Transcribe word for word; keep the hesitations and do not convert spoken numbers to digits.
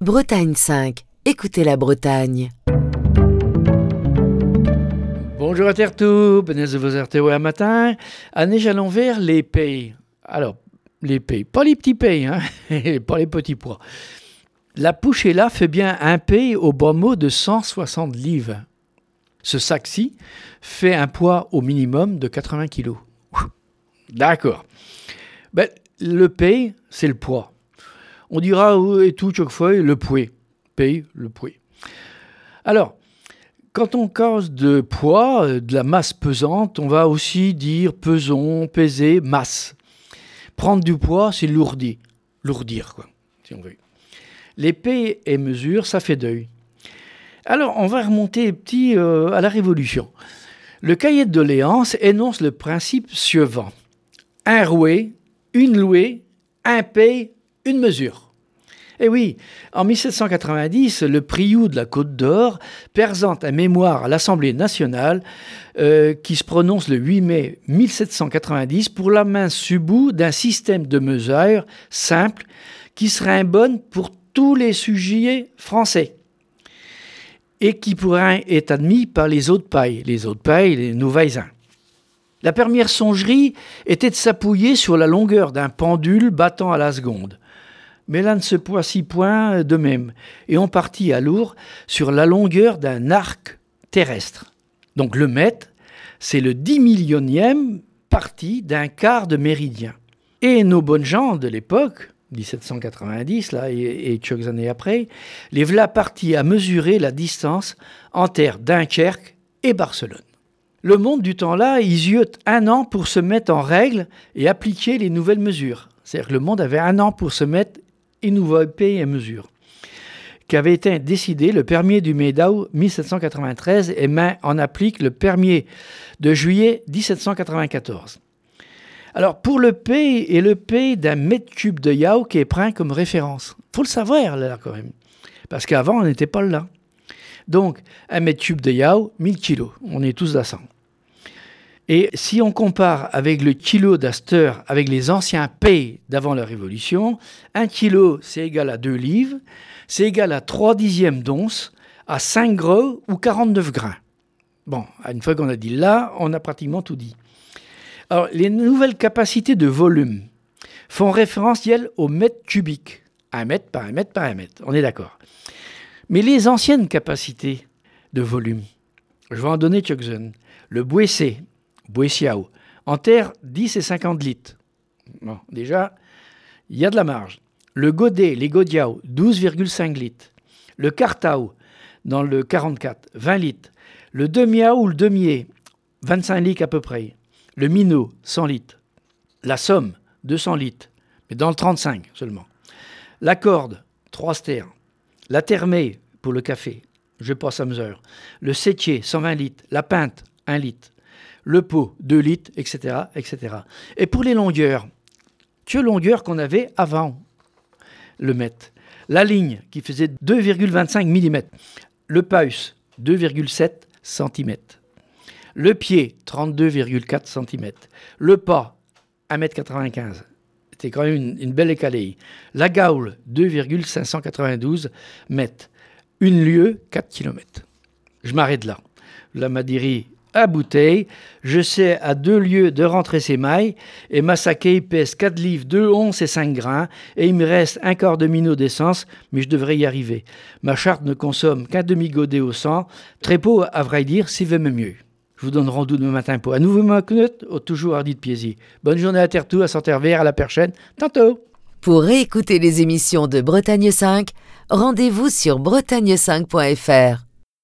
Bretagne cinq, écoutez la Bretagne. Bonjour à Tertou, benez de vos R T O un matin. Année à l'envers, les pays. Alors, les pays, pas les petits pays, hein, pas les petits pois. La Pouchella fait bien un pays au bon mot de cent soixante livres. Ce sac-ci fait un poids au minimum de quatre-vingts kilos. D'accord. Ben, le pays, c'est le poids. On dira et tout chaque fois le poids. Pays, le poids. Alors, quand on cause de poids, de la masse pesante, on va aussi dire pesons, peser, masse. Prendre du poids, c'est lourdir. Lourdir, quoi, si on veut. Les pays et mesures, ça fait deuil. Alors, on va remonter petit euh, à la Révolution. Le cahier de doléances énonce le principe suivant. Un roué, une louée, un paye, une mesure. Et oui, en dix-sept cent quatre-vingt-dix, le Priou de la Côte d'Or présente un mémoire à l'Assemblée nationale euh, qui se prononce le huit mai mille sept cent quatre-vingt-dix pour la main subbout d'un système de mesure simple qui serait bonne pour tous les sujets français et qui pourrait être admis par les autres pays, les autres pays, les nos voisins. La première songerie était de s'appuyer sur la longueur d'un pendule battant à la seconde. Mais là ne se poissit point de même, et on partit alors sur la longueur d'un arc terrestre. Donc le mètre, c'est le dix millionième partie d'un quart de méridien. Et nos bonnes gens de l'époque, dix-sept cent quatre-vingt-dix, là, et, et quelques années après, les voilà partis à mesurer la distance entre Dunkerque et Barcelone. Le monde du temps-là, ils eurent un an pour se mettre en règle et appliquer les nouvelles mesures. C'est-à-dire que le monde avait un an pour se mettre une nouvelle pays et mesures, qui avait été décidé le premier du mai d'août mille sept cent quatre-vingt-treize et met en applique le premier de juillet dix-sept cent quatre-vingt-quatorze. Alors, pour le pays et le pays d'un mètre cube de yao qui est pris comme référence. Il faut le savoir, là, quand même. Parce qu'avant, on n'était pas là. Donc, un mètre cube de yao, mille kilos. On est tous à cent. Et si on compare avec le kilo d'Aster, avec les anciens pays d'avant la Révolution, un kilo, c'est égal à deux livres, c'est égal à trois dixièmes d'once, à cinq gros ou quarante-neuf grains. Bon, une fois qu'on a dit là, on a pratiquement tout dit. Alors, les nouvelles capacités de volume font référentiel au mètre cubique. Un mètre par un mètre par un mètre, on est d'accord. Mais les anciennes capacités de volume, je vais en donner quelques-unes. Le Boissé, Boissiao, en terre dix et cinquante litres. Bon, déjà, il y a de la marge. Le Godet, les Godiao, douze virgule cinq litres. Le Cartao, dans le quarante-quatre, vingt litres. Le Demiao ou le Demier, vingt-cinq litres à peu près. Le Minot, cent litres. La Somme, deux cents litres, mais dans le trente-cinq seulement. La Corde, trois stères. La Thermée, pour le café, je passe à mesure. Le Sétier, cent vingt litres. La Pinte, un litre. Le Pot, deux litres, et cetera, et cetera. Et pour les longueurs, que longueur qu'on avait avant le mètre. La ligne, qui faisait deux virgule vingt-cinq millimètres. Le Paus, deux virgule sept centimètres. Le pied, trente-deux virgule quatre centimètres. Le pas, un mètre quatre-vingt-quinze. C'était quand même une, une belle écalée. La gaule, deux virgule cinq cent quatre-vingt-douze mètres. Une lieue, quatre kilomètres. Je m'arrête là. La Madiri à bouteille. Je sais à deux lieues de rentrer ses mailles. Et ma saké pèse quatre livres, deux onces et cinq grains. Et il me reste un quart de minot d'essence, mais je devrais y arriver. Ma charte ne consomme qu'un demi-godet au cent. Très peu, à vrai dire, s'il veut même mieux. Je vous donne rendez-vous demain matin pour un nouveau Macnut, au toujours hardi de Piésy. Bonne journée à Tertou, à Santervers, à la prochaine. Tantôt. Pour réécouter les émissions de Bretagne cinq, rendez-vous sur bretagne cinq point f r.